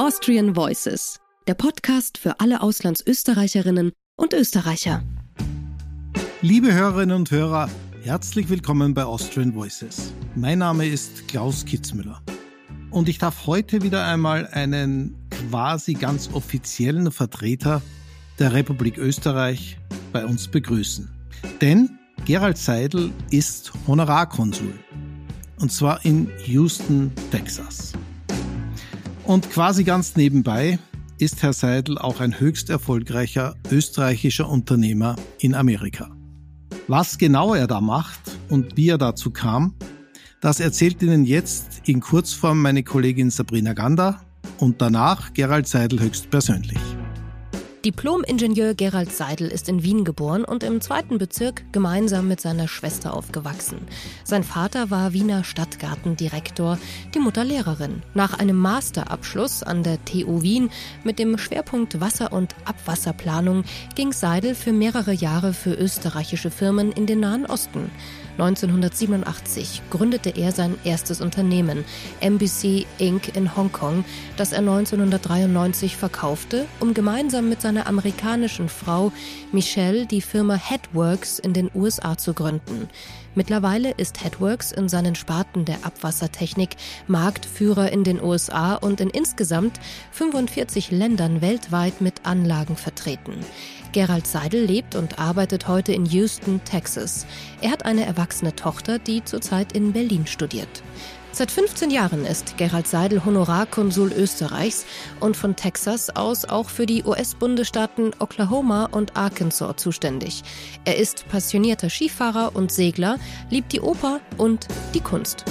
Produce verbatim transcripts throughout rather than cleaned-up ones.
Austrian Voices, der Podcast für alle Auslandsösterreicherinnen und Österreicher. Liebe Hörerinnen und Hörer, herzlich willkommen bei Austrian Voices. Mein Name ist Klaus Kitzmüller und ich darf heute wieder einmal einen quasi ganz offiziellen Vertreter der Republik Österreich bei uns begrüßen. Denn Gerald Seidel ist Honorarkonsul und zwar in Houston, Texas. Und quasi ganz nebenbei ist Herr Seidel auch ein höchst erfolgreicher österreichischer Unternehmer in Amerika. Was genau er da macht und wie er dazu kam, das erzählt Ihnen jetzt in Kurzform meine Kollegin Sabrina Gander und danach Gerald Seidel höchstpersönlich. Diplom-Ingenieur Gerald Seidel ist in Wien geboren und im zweiten Bezirk gemeinsam mit seiner Schwester aufgewachsen. Sein Vater war Wiener Stadtgartendirektor, die Mutter Lehrerin. Nach einem Masterabschluss an der T U Wien mit dem Schwerpunkt Wasser- und Abwasserplanung ging Seidel für mehrere Jahre für österreichische Firmen in den Nahen Osten. neunzehnhundertsiebenundachtzig gründete er sein erstes Unternehmen, M B C Incorporated in Hongkong, das er neunzehnhundertdreiundneunzig verkaufte, um gemeinsam mit seiner amerikanischen Frau Michelle die Firma Headworks in den U S A zu gründen. Mittlerweile ist Headworks in seinen Sparten der Abwassertechnik Marktführer in den U S A und in insgesamt fünfundvierzig Ländern weltweit mit Anlagen vertreten. Gerald Seidel lebt und arbeitet heute in Houston, Texas. Er hat eine erwachsene Tochter, die zurzeit in Berlin studiert. Seit fünfzehn Jahren ist Gerald Seidel Honorarkonsul Österreichs und von Texas aus auch für die U S-Bundesstaaten Oklahoma und Arkansas zuständig. Er ist passionierter Skifahrer und Segler, liebt die Oper und die Kunst.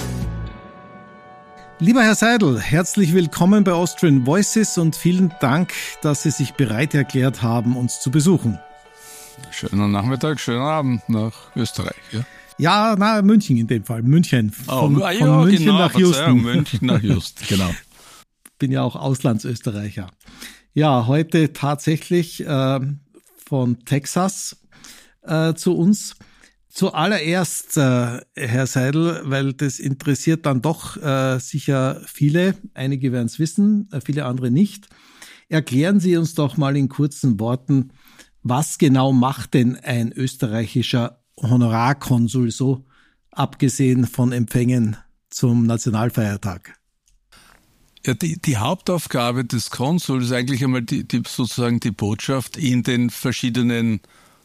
Lieber Herr Seidel, herzlich willkommen bei Austrian Voices und vielen Dank, dass Sie sich bereit erklärt haben, uns zu besuchen. Schönen Nachmittag, schönen Abend nach Österreich. Ja, ja na, München in dem Fall. München. Von, oh, ja, von München genau, nach Houston. München nach Houston, genau. Bin ja auch Auslandsösterreicher. Ja, heute tatsächlich äh, von Texas äh, zu uns. Zuallererst, äh, Herr Seidel, weil das interessiert dann doch äh, sicher viele, einige werden es wissen, äh, viele andere nicht. Erklären Sie uns doch mal in kurzen Worten, was genau macht denn ein österreichischer Honorarkonsul so, abgesehen von Empfängen zum Nationalfeiertag? Ja, die, die Hauptaufgabe des Konsuls ist eigentlich einmal die, die sozusagen die Botschaft in den verschiedenen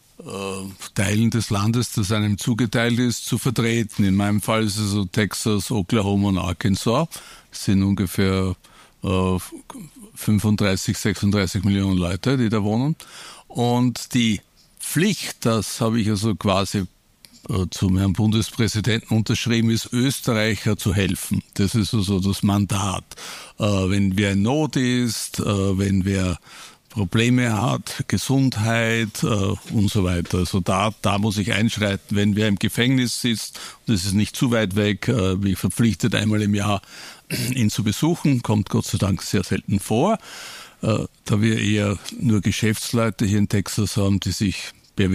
Teilen des Landes, das einem zugeteilt ist, zu vertreten. In meinem Fall ist es so Texas, Oklahoma und Arkansas. Das sind ungefähr äh, fünfunddreißig, sechsunddreißig Millionen Leute, die da wohnen. Und die Pflicht, das habe ich also quasi äh, zum Herrn Bundespräsidenten unterschrieben, ist, Österreicher zu helfen. Das ist also das Mandat. Äh, wenn wer in Not ist, äh, wenn wer Probleme hat, Gesundheit äh, und so weiter. Also da, da muss ich einschreiten, wenn wer im Gefängnis sitzt, und das ist nicht zu weit weg, äh, bin ich verpflichtet, einmal im Jahr ihn zu besuchen, kommt Gott sei Dank sehr selten vor, äh, da wir eher nur Geschäftsleute hier in Texas haben, die sich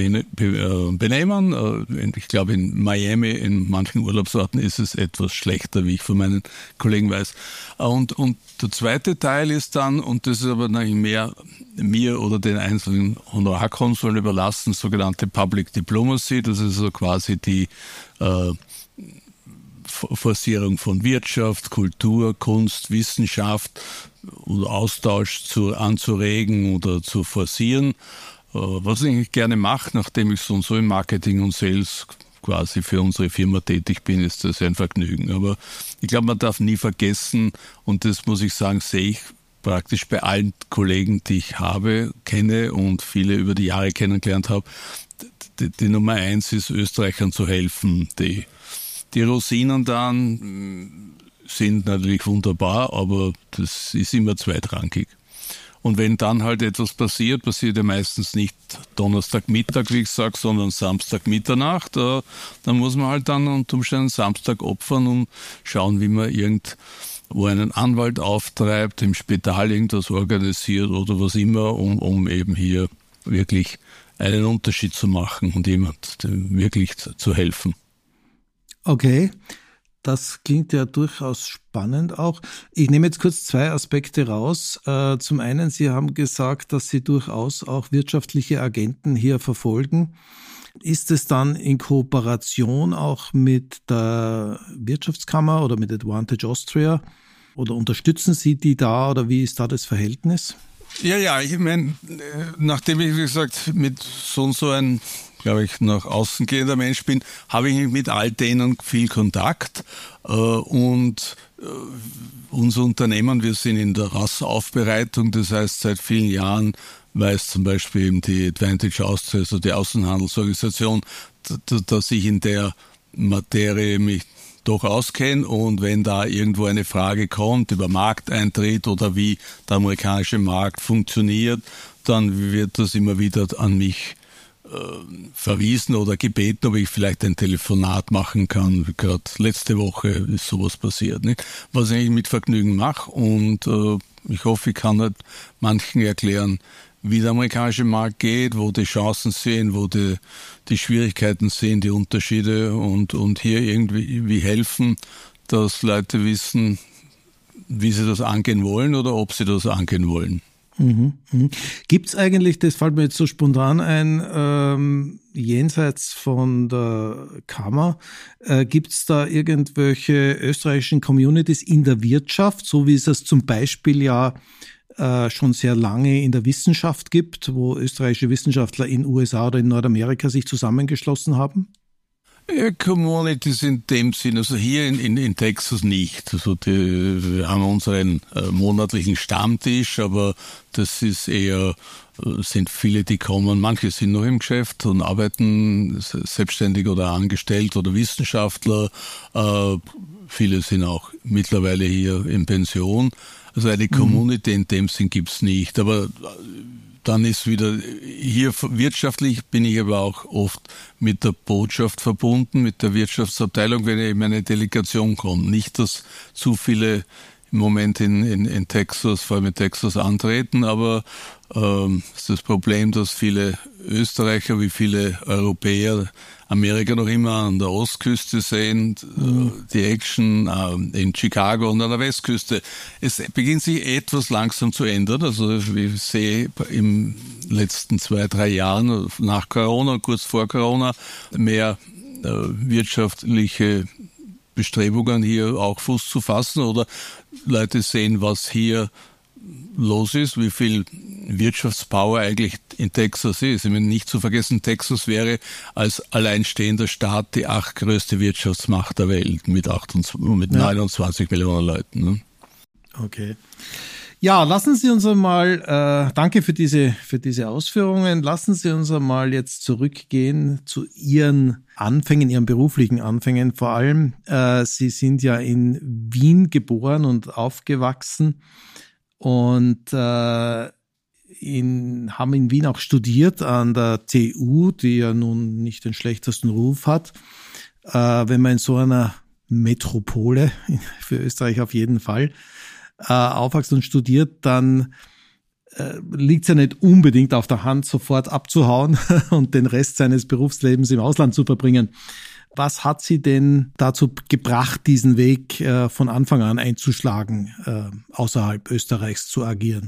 benehmen. Ich glaube, in Miami, in manchen Urlaubsorten ist es etwas schlechter, wie ich von meinen Kollegen weiß. Und, und der zweite Teil ist dann, und das ist aber eigentlich mehr mir oder den einzelnen Honorarkonsuln überlassen, sogenannte Public Diplomacy. Das ist so quasi die äh, Forcierung von Wirtschaft, Kultur, Kunst, Wissenschaft oder Austausch zu, anzuregen oder zu forcieren. Was ich eigentlich gerne mache, nachdem ich so und so im Marketing und Sales quasi für unsere Firma tätig bin, ist das ein Vergnügen. Aber ich glaube, man darf nie vergessen, und das muss ich sagen, sehe ich praktisch bei allen Kollegen, die ich habe, kenne und viele über die Jahre kennengelernt habe, die, die Nummer eins ist, Österreichern zu helfen. Die, die Rosinen dann sind natürlich wunderbar, aber das ist immer zweitrangig. Und wenn dann halt etwas passiert, passiert ja meistens nicht Donnerstagmittag, wie ich sage, sondern Samstagmitternacht, äh, dann muss man halt dann unter Umständen Samstag opfern und schauen, wie man irgendwo einen Anwalt auftreibt, im Spital irgendwas organisiert oder was immer, um, um eben hier wirklich einen Unterschied zu machen und jemand wirklich zu helfen. Okay. Das klingt ja durchaus spannend auch. Ich nehme jetzt kurz zwei Aspekte raus. Äh, zum einen, Sie haben gesagt, dass Sie durchaus auch wirtschaftliche Agenten hier verfolgen. Ist es dann in Kooperation auch mit der Wirtschaftskammer oder mit Advantage Austria? Oder unterstützen Sie die da oder wie ist da das Verhältnis? Ja, ja, ich meine, nachdem ich, wie gesagt, mit so und so ein, glaube ich, nach außen gehender Mensch bin, habe ich mit all denen viel Kontakt. Und unser Unternehmen, wir sind in der Rasseaufbereitung, das heißt, seit vielen Jahren weiß zum Beispiel eben die Advantage Austria, also die Außenhandelsorganisation, dass ich in der Materie mich doch auskenne, und wenn da irgendwo eine Frage kommt über Markteintritt oder wie der amerikanische Markt funktioniert, dann wird das immer wieder an mich äh, verwiesen oder gebeten, ob ich vielleicht ein Telefonat machen kann. Gerade letzte Woche ist sowas passiert, nicht? Was ich mit Vergnügen mache, und äh, ich hoffe, ich kann halt manchen erklären, wie der amerikanische Markt geht, wo die Chancen sind, wo die, die Schwierigkeiten sind, die Unterschiede, und, und hier irgendwie wie helfen, dass Leute wissen, wie sie das angehen wollen oder ob sie das angehen wollen. Mhm, mhm. Gibt es eigentlich, das fällt mir jetzt so spontan ein, ähm, jenseits von der Kammer, äh, gibt es da irgendwelche österreichischen Communities in der Wirtschaft, so wie es das zum Beispiel ja Äh, schon sehr lange in der Wissenschaft gibt, wo österreichische Wissenschaftler in U S A oder in Nordamerika sich zusammengeschlossen haben? Ja, Communities in dem Sinn, also hier in, in, in Texas nicht. Also die, wir haben unseren äh, monatlichen Stammtisch, aber das ist eher, äh, sind viele, die kommen, manche sind noch im Geschäft und arbeiten selbstständig oder angestellt oder Wissenschaftler. Äh, viele sind auch mittlerweile hier in Pension. Also eine Community in dem Sinn gibt's nicht, aber dann ist wieder, hier wirtschaftlich bin ich aber auch oft mit der Botschaft verbunden, mit der Wirtschaftsabteilung, wenn eben eine Delegation kommt. Nicht, dass zu viele im Moment in, in, in Texas, vor allem in Texas antreten, aber ähm, ist das Problem, dass viele Österreicher wie viele Europäer Amerika noch immer an der Ostküste sehen, mhm. die Action äh, in Chicago und an der Westküste. Es beginnt sich etwas langsam zu ändern. Also ich sehe im letzten zwei, drei Jahren nach Corona, kurz vor Corona, mehr äh, wirtschaftliche Bestrebungen hier auch Fuß zu fassen, oder Leute sehen, was hier los ist, wie viel Wirtschaftspower eigentlich in Texas ist. Ich meine, nicht zu vergessen, Texas wäre als alleinstehender Staat die achtgrößte Wirtschaftsmacht der Welt mit, achtundzwanzig, mit ja. neunundzwanzig Millionen Leuten. Ne? Okay. Ja, lassen Sie uns einmal, äh, danke für diese, für diese Ausführungen, lassen Sie uns einmal jetzt zurückgehen zu Ihren Anfängen, Ihren beruflichen Anfängen vor allem. Äh, Sie sind ja in Wien geboren und aufgewachsen und äh, in, haben in Wien auch studiert an der T U, die ja nun nicht den schlechtesten Ruf hat. Äh, wenn man in so einer Metropole, für Österreich auf jeden Fall, äh, aufwächst und studiert, dann äh, liegt es ja nicht unbedingt auf der Hand, sofort abzuhauen und den Rest seines Berufslebens im Ausland zu verbringen. Was hat Sie denn dazu gebracht, diesen Weg äh, von Anfang an einzuschlagen, äh, außerhalb Österreichs zu agieren?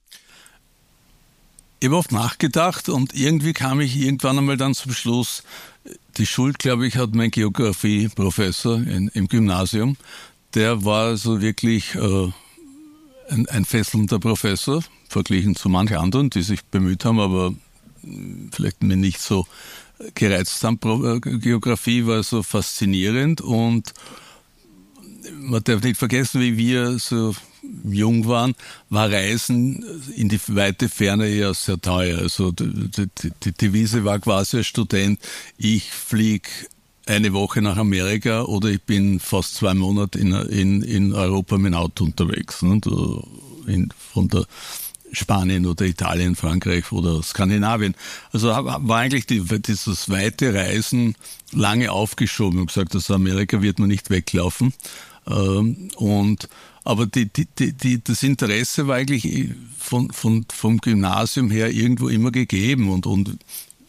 Ich habe oft nachgedacht und irgendwie kam ich irgendwann einmal dann zum Schluss, die Schuld, glaube ich, hat mein Geografieprofessor in, im Gymnasium. Der war so wirklich äh, ein, ein fesselnder Professor, verglichen zu manch anderen, die sich bemüht haben, aber vielleicht mir nicht so gereizt haben. Geografie war so faszinierend, und man darf nicht vergessen, wie wir so jung waren, war Reisen in die weite Ferne ja sehr teuer. Also die, die, die Devise war quasi als Student, ich fliege eine Woche nach Amerika oder ich bin fast zwei Monate in, in, in Europa mit dem Auto unterwegs. Ne? In, von der Spanien oder Italien, Frankreich oder Skandinavien. Also war eigentlich die, dieses weite Reisen lange aufgeschoben. Ich habe gesagt, aus Amerika wird man nicht weglaufen. Und aber die, die, die, das Interesse war eigentlich von, von, vom Gymnasium her irgendwo immer gegeben, und, und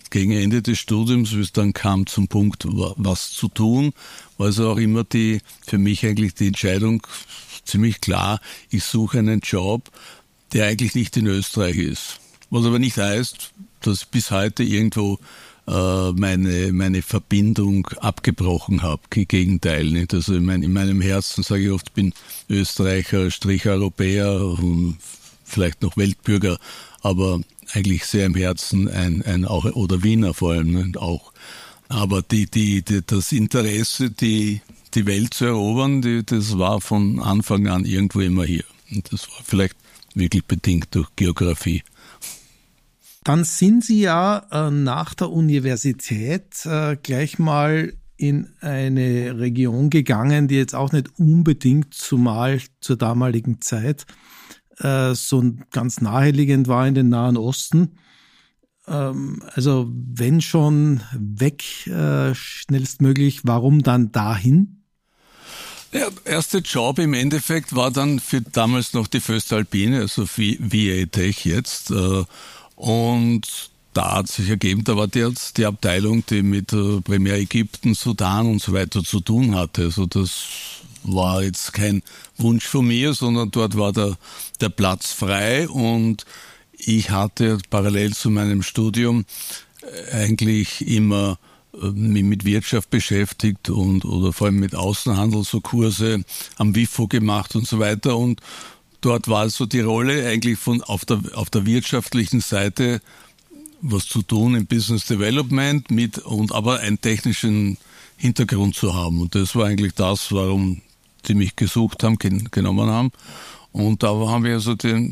gegen Ende des Studiums, wie es dann kam zum Punkt, was zu tun, war also auch immer die, für mich eigentlich die Entscheidung ziemlich klar, ich suche einen Job, der eigentlich nicht in Österreich ist. Was aber nicht heißt, dass ich bis heute irgendwo äh, meine meine Verbindung abgebrochen habe. Im Gegenteil, nicht? Also in, mein, in meinem Herzen sage ich oft, ich bin Österreicher, Strich Europäer und vielleicht noch Weltbürger, aber eigentlich sehr im Herzen ein ein auch oder Wiener vor allem, nicht? Auch. Aber die die, die das Interesse, die die Welt zu erobern, die, das war von Anfang an irgendwo immer hier. Und das war vielleicht wirklich bedingt durch Geografie. Dann sind Sie ja äh, nach der Universität äh, gleich mal in eine Region gegangen, die jetzt auch nicht unbedingt, zumal zur damaligen Zeit, äh, so ganz naheliegend war, in den Nahen Osten. Ähm, also wenn schon weg, äh, schnellstmöglich, warum dann dahin? Der erste Job im Endeffekt war dann für damals noch die Voestalpine, also V A Tech jetzt. Und da hat sich ergeben, da war die, die Abteilung, die mit primär Ägypten, Sudan und so weiter zu tun hatte. Also das war jetzt kein Wunsch von mir, sondern dort war der, der Platz frei und ich hatte parallel zu meinem Studium eigentlich immer mich mit Wirtschaft beschäftigt und oder vor allem mit Außenhandel, so Kurse am W I F O gemacht und so weiter. Und dort war so die Rolle eigentlich von auf der auf der wirtschaftlichen Seite was zu tun im Business Development mit und aber einen technischen Hintergrund zu haben. Und das war eigentlich das, warum die mich gesucht haben, gen- genommen haben. Und da haben wir also den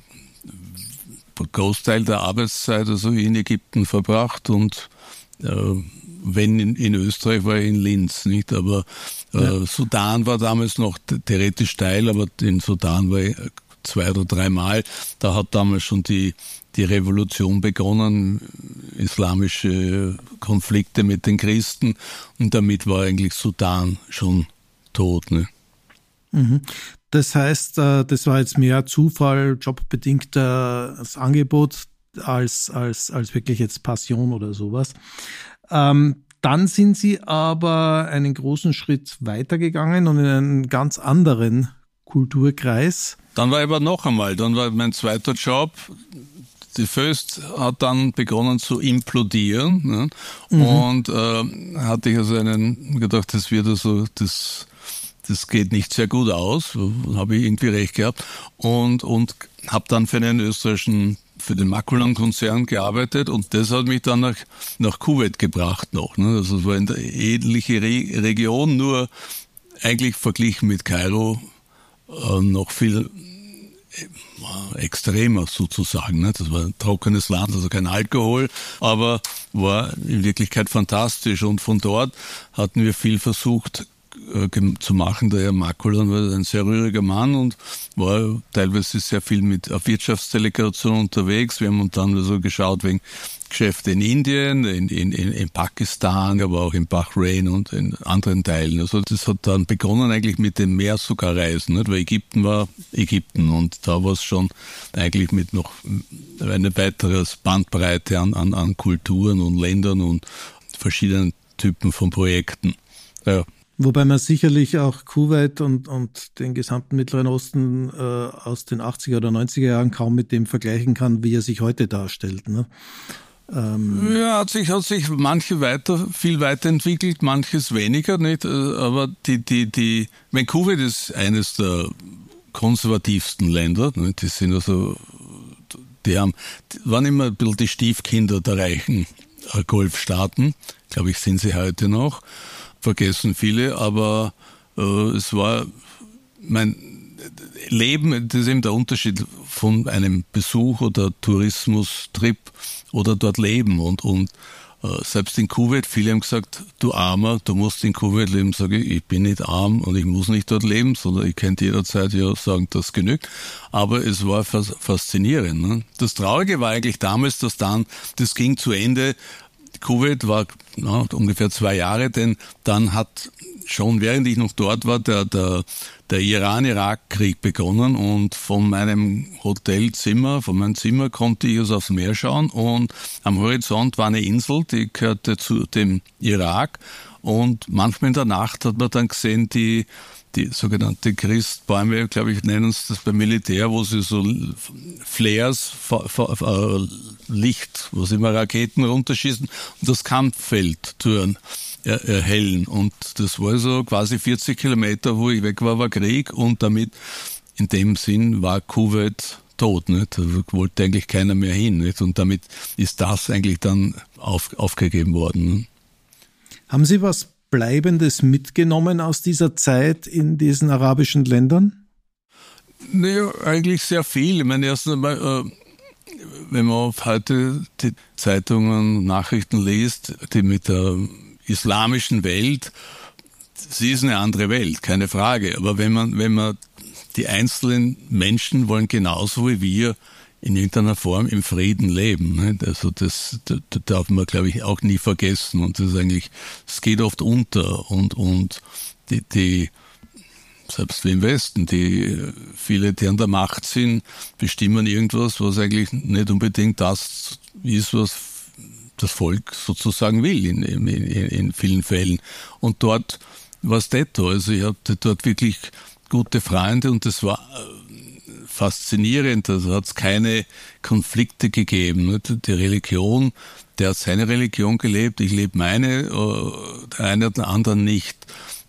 Großteil der Arbeitszeit also in Ägypten verbracht und äh, wenn in, in Österreich war ich in Linz, nicht? Aber äh, ja. Sudan war damals noch theoretisch Teil, aber in Sudan war ich zwei oder dreimal. Da hat damals schon die die Revolution begonnen, islamische Konflikte mit den Christen und damit war eigentlich Sudan schon tot. Ne? Mhm. Das heißt, das war jetzt mehr Zufall, jobbedingtes Angebot als als als wirklich jetzt Passion oder sowas. Ähm, dann sind Sie aber einen großen Schritt weitergegangen und in einen ganz anderen Kulturkreis. Dann war ich aber noch einmal, dann war mein zweiter Job, die Voest hat dann begonnen zu implodieren, ne? Mhm. Und äh, hatte ich also einen, gedacht, das wird also, das, das geht nicht sehr gut aus, habe ich irgendwie recht gehabt und, und habe dann für einen österreichischen für den Makulan-Konzern gearbeitet und das hat mich dann nach, nach Kuwait gebracht noch. Ne? Also es war eine ähnliche Re- Region, nur eigentlich verglichen mit Kairo äh, noch viel äh, extremer sozusagen. Ne? Das war ein trockenes Land, also kein Alkohol, aber war in Wirklichkeit fantastisch und von dort hatten wir viel versucht zu machen. Der Herr Makulan war ein sehr rühriger Mann und war teilweise sehr viel mit auf Wirtschaftsdelegationen unterwegs. Wir haben uns dann so geschaut wegen Geschäfte in Indien, in, in, in Pakistan, aber auch in Bahrain und in anderen Teilen. Also das hat dann begonnen eigentlich mit dem Meer sogar Reisen, nicht? Weil Ägypten war Ägypten und da war es schon eigentlich mit noch eine weitere Bandbreite an, an, an Kulturen und Ländern und verschiedenen Typen von Projekten. Ja. Wobei man sicherlich auch Kuwait und, und den gesamten Mittleren Osten äh, aus den achtziger oder neunziger Jahren kaum mit dem vergleichen kann, wie er sich heute darstellt. Ne? Ähm ja, hat sich, hat sich manche weiter, viel weiterentwickelt, manches weniger, nicht? Aber die, die, die, mein Kuwait ist eines der konservativsten Länder, nicht? Die sind also, die haben, die waren immer ein bisschen die Stiefkinder der reichen Golfstaaten, glaube ich, sind sie heute noch. Vergessen viele, aber äh, es war mein Leben, das ist eben der Unterschied von einem Besuch oder Tourismustrip oder dort leben und, und äh, selbst in Kuwait, viele haben gesagt, du Armer, du musst in Kuwait leben, sage ich, ich bin nicht arm und ich muss nicht dort leben, sondern ich könnte jederzeit ja sagen, das genügt, aber es war faszinierend. Ne? Das Traurige war eigentlich damals, dass dann, das ging zu Ende, Kuwait war na, ungefähr zwei Jahre, denn dann hat schon während ich noch dort war, der, der, der Iran-Irak-Krieg begonnen und von meinem Hotelzimmer, von meinem Zimmer konnte ich also aufs Meer schauen und am Horizont war eine Insel, die gehörte zu dem Irak und manchmal in der Nacht hat man dann gesehen, die die sogenannte Christbäume, glaube ich, nennen es das beim Militär, wo sie so Flares, äh, Licht, wo sie immer Raketen runterschießen und das Kampffeld tun, er, erhellen. Und das war so quasi vierzig Kilometer, wo ich weg war, war Krieg und damit, in dem Sinn, war Kuwait tot, nicht? Da wollte eigentlich keiner mehr hin, nicht? Und damit ist das eigentlich dann auf, aufgegeben worden. Nicht? Haben Sie was Bleibendes mitgenommen aus dieser Zeit in diesen arabischen Ländern? Naja, eigentlich sehr viel. Ich meine, erst einmal, äh, wenn man heute die Zeitungen, Nachrichten liest, die mit der islamischen Welt, sie ist eine andere Welt, keine Frage. Aber wenn man, wenn man die einzelnen Menschen wollen genauso wie wir in irgendeiner Form im Frieden leben. Nicht? Also das, das, das darf man, glaube ich, auch nie vergessen. Und das ist eigentlich, es geht oft unter. Und, und die, die, selbst wie im Westen, die viele, die an der Macht sind, bestimmen irgendwas, was eigentlich nicht unbedingt das ist, was das Volk sozusagen will in, in, in vielen Fällen. Und dort war es detto. Also ich hatte dort wirklich gute Freunde und das war faszinierend, also hat es keine Konflikte gegeben. Die Religion, der hat seine Religion gelebt, ich lebe meine, der eine oder der andere nicht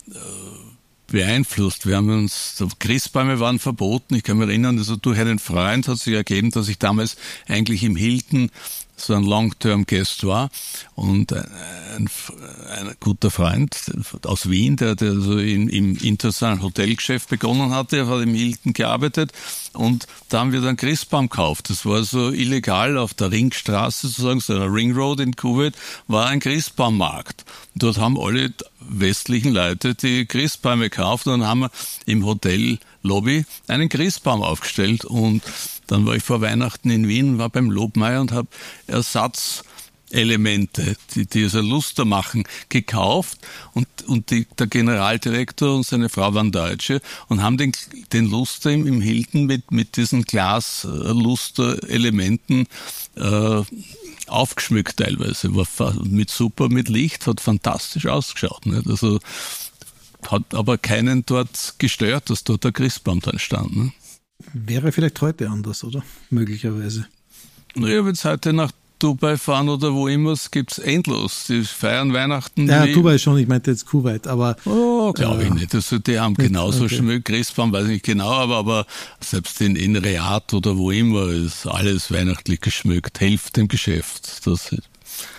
beeinflusst. Wir haben uns, Christbäume waren verboten, ich kann mich erinnern, also durch einen Freund hat sich ergeben, dass ich damals eigentlich im Hilton so ein Long-Term-Guest war und ein, ein, ein guter Freund aus Wien, der, der so in, im internationalen Hotelgeschäft begonnen hatte, er hat im Hilton gearbeitet und da haben wir dann Christbaum gekauft. Das war so illegal auf der Ringstraße sozusagen, so einer Ring Road in Kuwait, war ein Christbaummarkt. Und dort haben alle westlichen Leute die Christbäume gekauft und dann haben wir im Hotel Lobby einen Christbaum aufgestellt und dann war ich vor Weihnachten in Wien, war beim Lobmeier und habe Ersatzelemente, die, die also Luster machen, gekauft und, und die, der Generaldirektor und seine Frau waren Deutsche und haben den, den Luster im, im Hilton mit, mit diesen Glas-Luster-Elementen äh, aufgeschmückt teilweise. War mit super, mit Licht, hat fantastisch ausgeschaut. Nicht? Also hat aber keinen dort gestört, dass dort der Christbaum dran stand. Ne? Wäre vielleicht heute anders, oder? Möglicherweise. Naja, wenn Sie heute nach Dubai fahren oder wo immer, es gibt es endlos. Die feiern Weihnachten. Ja, Dubai schon, ich meinte jetzt Kuwait, aber... Oh, glaube äh, ich nicht. Also die haben genauso okay. schön Christbaum, weiß ich nicht genau, aber, aber selbst in, in Riyadh oder wo immer ist alles weihnachtlich geschmückt. Hilft dem Geschäft. Das ist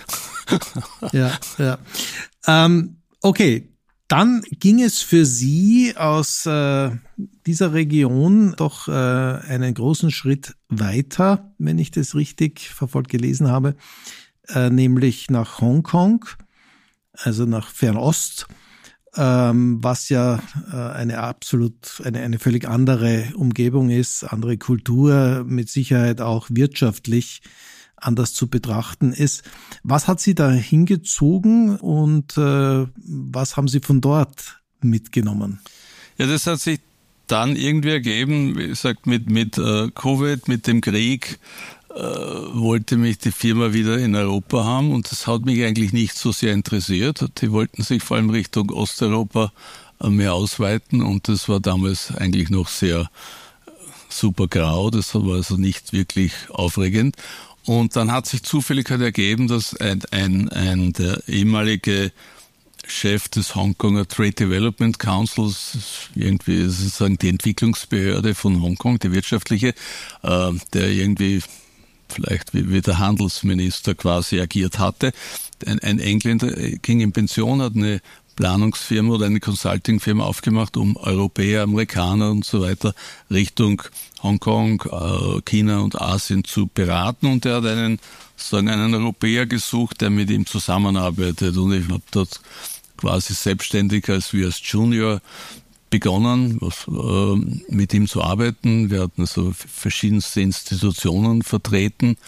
ja, ja. Ähm, okay. Dann ging es für Sie aus äh, dieser Region doch äh, einen großen Schritt weiter, wenn ich das richtig verfolgt gelesen habe, äh, nämlich nach Hongkong, also nach Fernost, ähm, was ja äh, eine absolut, eine, eine völlig andere Umgebung ist, andere Kultur, mit Sicherheit auch wirtschaftlich anders zu betrachten ist. Was hat Sie da hingezogen und äh, was haben Sie von dort mitgenommen? Ja, das hat sich dann irgendwie ergeben, wie gesagt, mit, mit äh, Covid, mit dem Krieg, äh, wollte mich die Firma wieder in Europa haben und das hat mich eigentlich nicht so sehr interessiert. Die wollten sich vor allem Richtung Osteuropa äh, mehr ausweiten und das war damals eigentlich noch sehr super grau, das war also nicht wirklich aufregend. Und dann hat sich zufällig halt ergeben, dass ein, ein, ein der ehemalige Chef des Hongkonger Trade Development Councils, irgendwie sozusagen die Entwicklungsbehörde von Hongkong, die wirtschaftliche, äh, der irgendwie vielleicht wie, wie der Handelsminister quasi agiert hatte. Ein, ein Engländer ging in Pension, hat eine Planungsfirma oder eine Consultingfirma aufgemacht, um Europäer, Amerikaner und so weiter Richtung Hongkong, China und Asien zu beraten. Und er hat einen, sagen, einen Europäer gesucht, der mit ihm zusammenarbeitet. Und ich habe dort quasi selbstständig als wie als Junior begonnen, was, äh, mit ihm zu arbeiten. Wir hatten also verschiedenste Institutionen vertreten,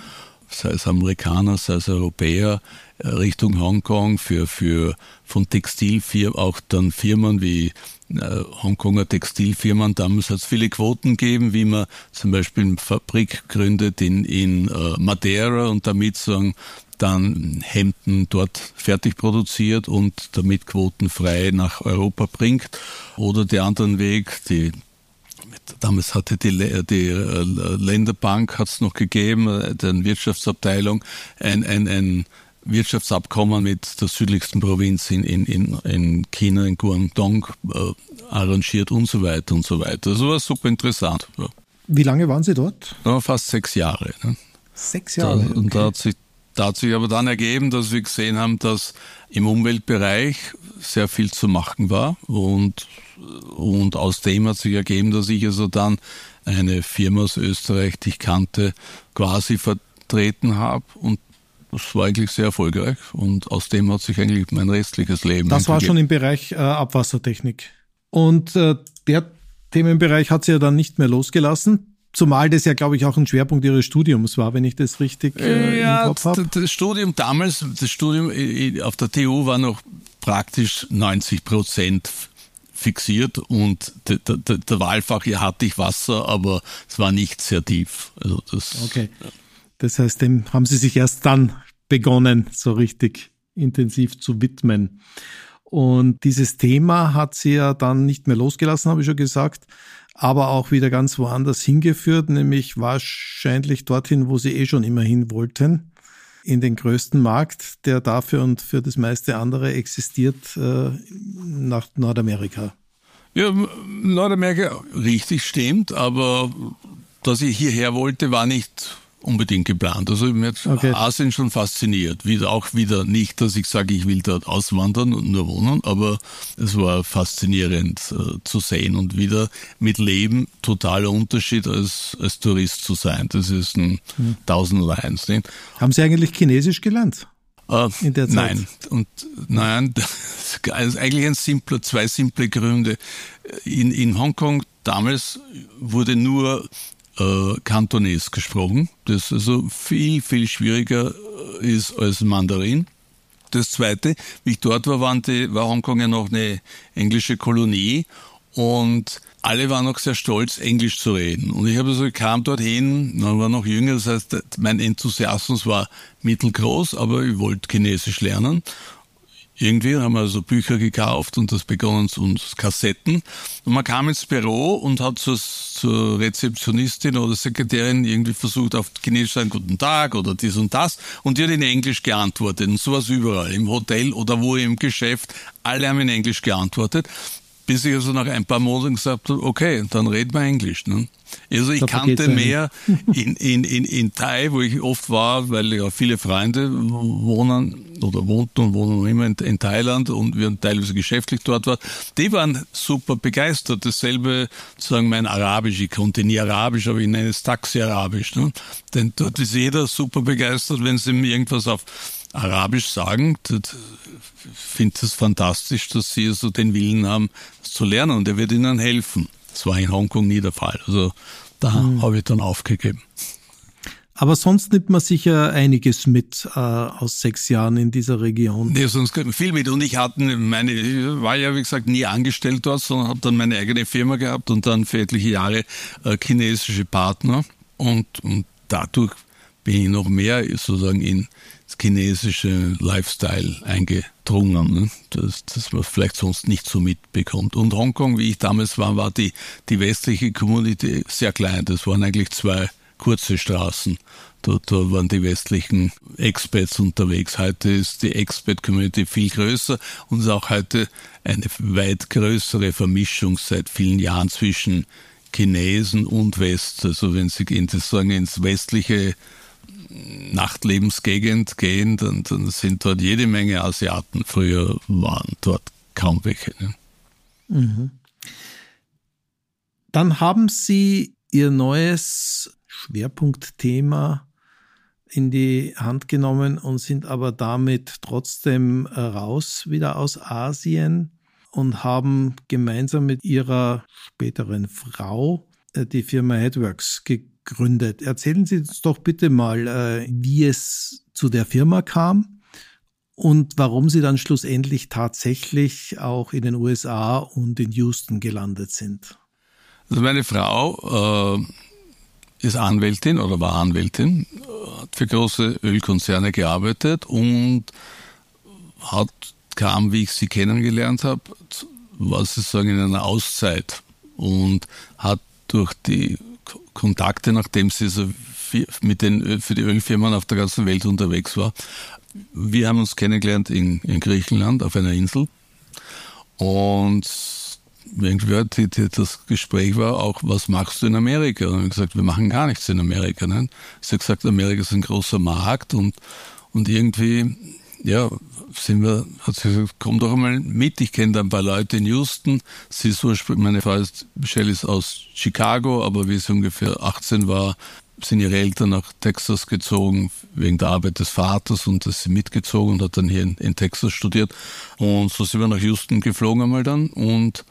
sei es Amerikaner, sei es Europäer, Richtung Hongkong, für, für von Textilfirmen, auch dann Firmen wie äh, Hongkonger Textilfirmen. Damals hat es viele Quoten gegeben, wie man zum Beispiel eine Fabrik gründet in, in äh, Madeira und damit sagen, dann Hemden dort fertig produziert und damit quotenfrei nach Europa bringt. Oder der anderen Weg, die damals hatte die, die Länderbank, hat es noch gegeben, die Wirtschaftsabteilung, ein, ein, ein Wirtschaftsabkommen mit der südlichsten Provinz in, in, in China, in Guangdong, äh, arrangiert und so weiter und so weiter. Das war super interessant. Ja. Wie lange waren Sie dort? Ja, fast sechs Jahre. Ne? Sechs Jahre? Da, und okay. da hat sich Da hat sich aber dann ergeben, dass wir gesehen haben, dass im Umweltbereich sehr viel zu machen war und, und aus dem hat sich ergeben, dass ich also dann eine Firma aus Österreich, die ich kannte, quasi vertreten habe und das war eigentlich sehr erfolgreich und aus dem hat sich eigentlich mein restliches Leben Das war schon im Bereich äh, Abwassertechnik und äh, der Themenbereich hat Sie ja dann nicht mehr losgelassen. Zumal das ja, glaube ich, auch ein Schwerpunkt Ihres Studiums war, wenn ich das richtig äh, ja, im Kopf habe. Das Studium damals, das Studium auf der T U war noch praktisch neunzig Prozent fixiert und der, der, der Wahlfach, hier hatte ich Wasser, aber es war nicht sehr tief. Also das, okay, das heißt, dem haben Sie sich erst dann begonnen, so richtig intensiv zu widmen. Und dieses Thema hat Sie ja dann nicht mehr losgelassen, habe ich schon gesagt, aber auch wieder ganz woanders hingeführt, nämlich wahrscheinlich dorthin, wo Sie eh schon immer hin wollten, in den größten Markt, der dafür und für das meiste andere existiert, äh, nach Nordamerika. Ja, Nordamerika, richtig, stimmt, aber dass ich hierher wollte, war nicht unbedingt geplant. Also mir hat okay. Asien schon fasziniert. Wieder, auch wieder nicht, dass ich sage, ich will dort auswandern und nur wohnen, aber es war faszinierend äh, zu sehen und wieder mit Leben totaler Unterschied als, als Tourist zu sein. Das ist ein hm. Tausendundeins. Nicht? Haben Sie eigentlich Chinesisch gelernt? Äh, in der Zeit? Nein. Und nein, das ist eigentlich ein simpler, zwei simple Gründe. In, in Hongkong damals wurde nur Äh, Kantonesisch gesprochen, das also viel, viel schwieriger ist als Mandarin. Das Zweite, wie ich dort war, waren die, war Hongkong ja noch eine englische Kolonie und alle waren noch sehr stolz, Englisch zu reden. Und ich habe also, ich kam dorthin, man war noch jünger, das heißt, mein Enthusiasmus war mittelgroß, aber ich wollte Chinesisch lernen. Irgendwie haben wir also Bücher gekauft und das begonnen uns Kassetten. Und man kam ins Büro und hat zur, zur Rezeptionistin oder Sekretärin irgendwie versucht, auf Chinesisch zu sagen, guten Tag oder dies und das. Und die hat in Englisch geantwortet. Und so war es überall, im Hotel oder wo im Geschäft. Alle haben in Englisch geantwortet. Bis ich also nach ein paar Monaten gesagt habe, okay, dann reden wir Englisch. Ne? Also ich kannte mehr in, in, in, in Thai, wo ich oft war, weil ja viele Freunde wohnen oder wohnten und wohnen noch immer in, in Thailand und wir teilweise geschäftlich dort waren. Die waren super begeistert. Dasselbe, sagen mein Arabisch, ich konnte nie Arabisch, aber ich nenne es Taxi-Arabisch. Ne? Denn dort ist jeder super begeistert, wenn sie mir irgendwas auf Arabisch sagen. Ich finde es fantastisch, dass sie so den Willen haben, das zu lernen und er wird ihnen helfen. Das war in Hongkong nie der Fall. Also da mhm. habe ich dann aufgegeben. Aber sonst nimmt man sicher einiges mit äh, aus sechs Jahren in dieser Region. Nee, sonst viel mit. Und ich hatte meine, ich war ja wie gesagt nie angestellt dort, sondern habe dann meine eigene Firma gehabt und dann für etliche Jahre äh, chinesische Partner. Und, und dadurch bin ich noch mehr sozusagen in das chinesische Lifestyle eingedrungen, ne? das, das man vielleicht sonst nicht so mitbekommt. Und Hongkong, wie ich damals war, war die, die westliche Community sehr klein. Das waren eigentlich zwei kurze Straßen. Da, da waren die westlichen Expats unterwegs. Heute ist die Expat-Community viel größer und es ist auch heute eine weit größere Vermischung seit vielen Jahren zwischen Chinesen und West. Also wenn Sie in das sagen, ins westliche Nachtlebensgegend gehen, dann, dann sind dort jede Menge Asiaten. Früher waren dort kaum welche. Ne? Mhm. Dann haben Sie Ihr neues Schwerpunktthema in die Hand genommen und sind aber damit trotzdem raus wieder aus Asien und haben gemeinsam mit Ihrer späteren Frau die Firma Headworks gegründet. gründet. Erzählen Sie uns doch bitte mal, wie es zu der Firma kam und warum Sie dann schlussendlich tatsächlich auch in den U S A und in Houston gelandet sind. Also meine Frau äh, ist Anwältin oder war Anwältin, hat für große Ölkonzerne gearbeitet und hat, kam, wie ich sie kennengelernt habe, was Sie sagen, in einer Auszeit und hat durch die Kontakte, nachdem sie so viel mit den, für die Ölfirmen auf der ganzen Welt unterwegs war. Wir haben uns kennengelernt in, in Griechenland auf einer Insel und irgendwie die, die, das Gespräch war auch, was machst du in Amerika? Und wir haben gesagt, wir machen gar nichts in Amerika. Ne? Sie hat gesagt, Amerika ist ein großer Markt und, und irgendwie, ja, sind wir, hat sie gesagt, komm doch einmal mit, ich kenne da ein paar Leute in Houston. Sie ist ursprünglich, meine Frau ist, Michelle ist aus Chicago, aber wie sie ungefähr achtzehn war, sind ihre Eltern nach Texas gezogen, wegen der Arbeit des Vaters, und ist sie mitgezogen und hat dann hier in, in Texas studiert. Und so sind wir nach Houston geflogen einmal dann und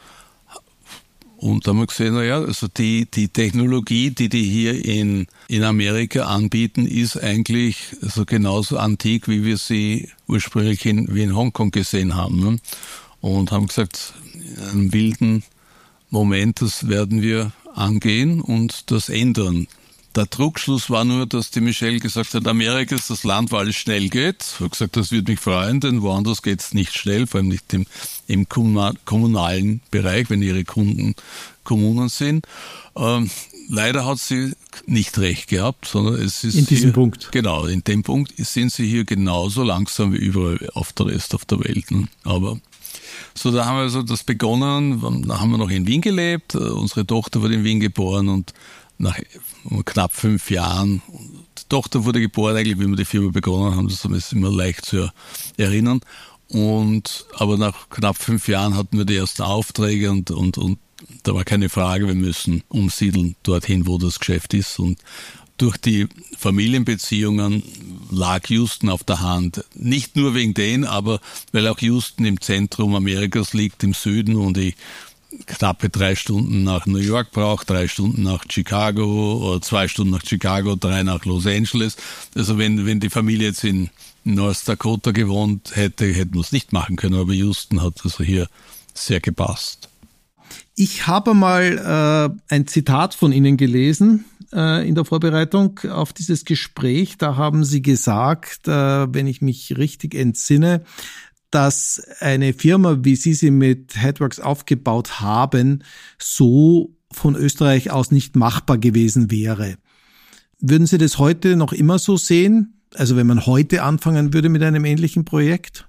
Und da haben wir gesehen, naja, also die, die Technologie, die die hier in, in Amerika anbieten, ist eigentlich so genauso antik, wie wir sie ursprünglich in, wie in Hongkong gesehen haben. Ne? Und haben gesagt, in einem wilden Moment, das werden wir angehen und das ändern. Der Trugschluss war nur, dass die Michelle gesagt hat, Amerika ist das Land, wo alles schnell geht. Ich habe gesagt, das würde mich freuen, denn woanders geht es nicht schnell, vor allem nicht im, im kommunalen Bereich, wenn ihre Kunden Kommunen sind. Ähm, leider hat sie nicht recht gehabt, sondern es ist in diesem hier, Punkt. Genau, in dem Punkt sind sie hier genauso langsam wie überall auf der Rest auf der Welt. Ne? Aber so, da haben wir also das begonnen, da haben wir noch in Wien gelebt, unsere Tochter wurde in Wien geboren und nach knapp fünf Jahren, die Tochter wurde geboren, eigentlich, wie wir die Firma begonnen haben, das ist immer leicht zu erinnern. Und, aber nach knapp fünf Jahren hatten wir die ersten Aufträge und, und, und da war keine Frage, wir müssen umsiedeln dorthin, wo das Geschäft ist. Und durch die Familienbeziehungen lag Houston auf der Hand. Nicht nur wegen denen, aber weil auch Houston im Zentrum Amerikas liegt, im Süden, und ich knappe drei Stunden nach New York braucht, drei Stunden nach Chicago oder zwei Stunden nach Chicago, drei nach Los Angeles. Also wenn, wenn die Familie jetzt in North Dakota gewohnt hätte, hätten wir es nicht machen können, aber Houston hat also hier sehr gepasst. Ich habe mal äh, ein Zitat von Ihnen gelesen äh, in der Vorbereitung auf dieses Gespräch. Da haben Sie gesagt, äh, wenn ich mich richtig entsinne, dass eine Firma, wie Sie sie mit Headworks aufgebaut haben, so von Österreich aus nicht machbar gewesen wäre. Würden Sie das heute noch immer so sehen? Also wenn man heute anfangen würde mit einem ähnlichen Projekt?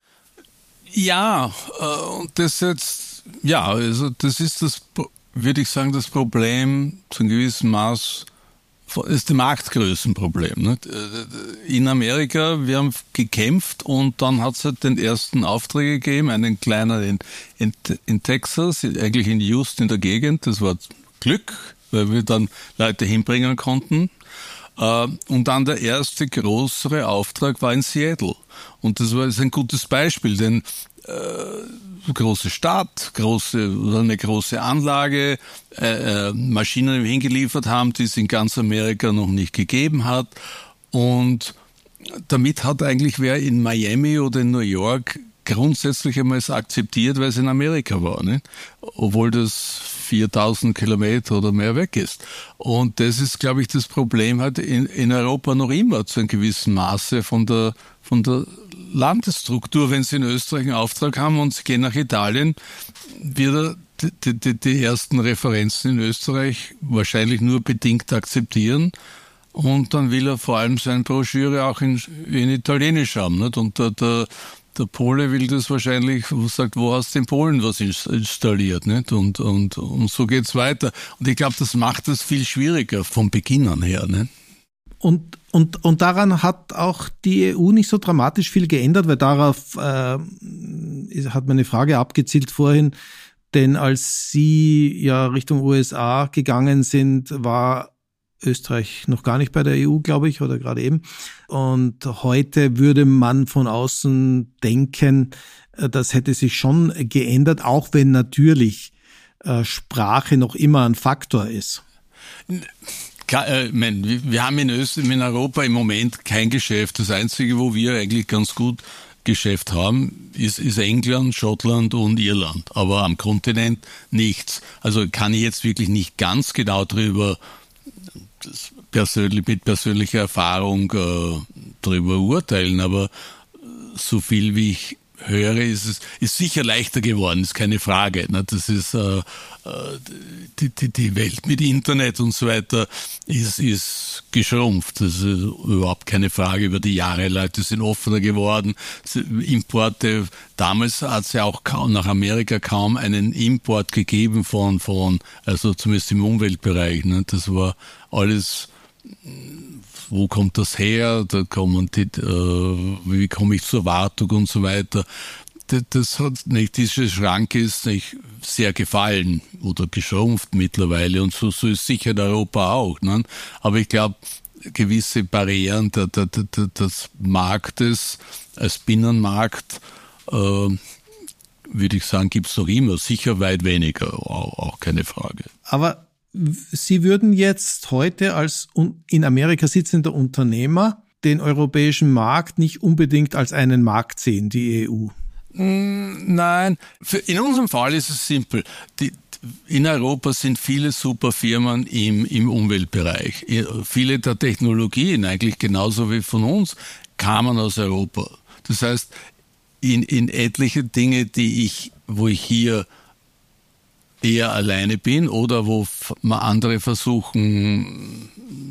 Ja, und das jetzt, ja, also das ist das, würde ich sagen, das Problem zu einem gewissen Maß, ist das Marktgrößenproblem. Nicht? In Amerika, wir haben gekämpft und dann hat es halt den ersten Auftrag gegeben, einen kleinen in, in, in Texas, eigentlich in Houston in der Gegend. Das war Glück, weil wir dann Leute hinbringen konnten. Und dann der erste größere Auftrag war in Seattle. Und das war jetzt ein gutes Beispiel, denn äh, große Stadt, große oder eine große Anlage, äh, Maschinen hingeliefert haben, die es in ganz Amerika noch nicht gegeben hat. Und damit hat eigentlich wer in Miami oder in New York grundsätzlich einmal es akzeptiert, weil es in Amerika war, nicht? Obwohl das viertausend Kilometer oder mehr weg ist. Und das ist, glaube ich, das Problem halt in, in Europa noch immer zu einem gewissen Maße von der, von der Landesstruktur. Wenn Sie in Österreich einen Auftrag haben und Sie gehen nach Italien, wird er die, die, die ersten Referenzen in Österreich wahrscheinlich nur bedingt akzeptieren. Und dann will er vor allem seine Broschüre auch in, in Italienisch haben, nicht? Und der, der Der Pole will das wahrscheinlich, sagt, wo hast du in Polen was installiert, nicht? Und, und, und so geht's weiter. Und ich glaube, das macht es viel schwieriger vom Beginn an her, nicht? Und, und, und daran hat auch die E U nicht so dramatisch viel geändert, weil darauf äh, hat meine Frage abgezielt vorhin, denn als Sie ja Richtung U S A gegangen sind, war Österreich noch gar nicht bei der E U, glaube ich, oder gerade eben. Und heute würde man von außen denken, das hätte sich schon geändert, auch wenn natürlich äh, Sprache noch immer ein Faktor ist. Ich meine, wir haben in Österreich, in Europa im Moment kein Geschäft. Das Einzige, wo wir eigentlich ganz gut Geschäft haben, ist, ist England, Schottland und Irland. Aber am Kontinent nichts. Also kann ich jetzt wirklich nicht ganz genau drüber persönlich, mit persönlicher Erfahrung äh, drüber urteilen. Aber so viel wie ich höre, ist es ist sicher leichter geworden, ist keine Frage. Ne? Das ist äh, die, die, die Welt mit Internet und so weiter ist, ist geschrumpft. Das ist überhaupt keine Frage über die Jahre. Leute sind offener geworden. Importe, damals hat es ja auch kaum, nach Amerika kaum einen Import gegeben von, von also zumindest im Umweltbereich. Ne? Das war alles, wo kommt das her, da kommen die, äh, wie komme ich zur Wartung und so weiter. Das, das hat nicht, diese Schranke ist nicht sehr gefallen oder geschrumpft mittlerweile und so, so ist sicher in Europa auch. Ne? Aber ich glaube, gewisse Barrieren der, der, der, des Marktes als Binnenmarkt, äh, würde ich sagen, gibt es noch immer, sicher weit weniger, auch, auch keine Frage. Aber Sie würden jetzt heute als in Amerika sitzender Unternehmer den europäischen Markt nicht unbedingt als einen Markt sehen, die E U? Nein, in unserem Fall ist es simpel. Die, in Europa sind viele super Firmen im, im Umweltbereich. Viele der Technologien, eigentlich genauso wie von uns, kamen aus Europa. Das heißt, in, in etliche Dinge, die ich, wo ich hier eher alleine bin oder wo andere versuchen,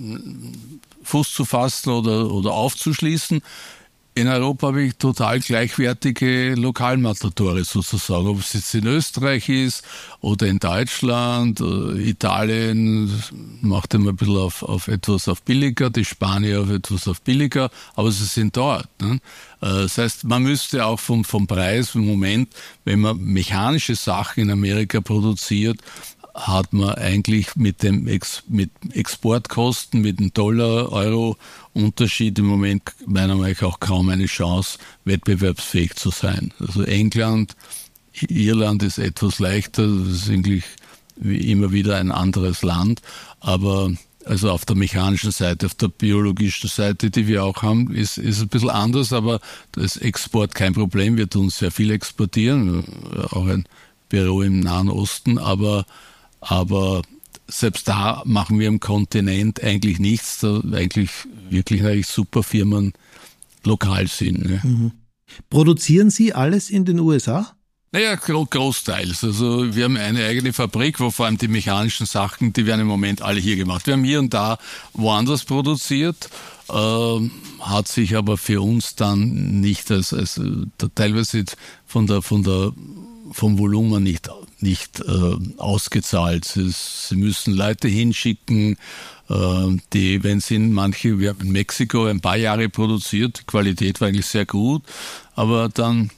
Fuß zu fassen oder, oder aufzuschließen. In Europa habe ich total gleichwertige Lokalmatadore sozusagen, ob es jetzt in Österreich ist oder in Deutschland, Italien macht immer ein bisschen auf, auf etwas auf billiger, die Spanier auf etwas auf billiger, aber sie sind dort. Ne? Das heißt, man müsste auch vom, vom Preis im Moment, wenn man mechanische Sachen in Amerika produziert, hat man eigentlich mit dem Ex, mit Exportkosten, mit dem Dollar-Euro-Unterschied im Moment meiner Meinung nach auch kaum eine Chance, wettbewerbsfähig zu sein. Also England, Irland ist etwas leichter, das ist eigentlich wie immer wieder ein anderes Land, aber also auf der mechanischen Seite, auf der biologischen Seite, die wir auch haben, ist, ist ein bisschen anders, aber das Export kein Problem. Wir tun sehr viel exportieren, auch ein Büro im Nahen Osten, aber Aber selbst da machen wir im Kontinent eigentlich nichts, da eigentlich wirklich eigentlich super Firmen lokal sind. Ne? Mhm. Produzieren Sie alles in den U S A? Naja, großteils. Also wir haben eine eigene Fabrik, wo vor allem die mechanischen Sachen, die werden im Moment alle hier gemacht. Wir haben hier und da woanders produziert, äh, hat sich aber für uns dann nicht als, als teilweise von der von der vom Volumen nicht nicht äh, ausgezahlt. Sie, sie müssen Leute hinschicken, äh, die, wenn sie in manche, wir haben in Mexiko ein paar Jahre produziert, die Qualität war eigentlich sehr gut, aber dann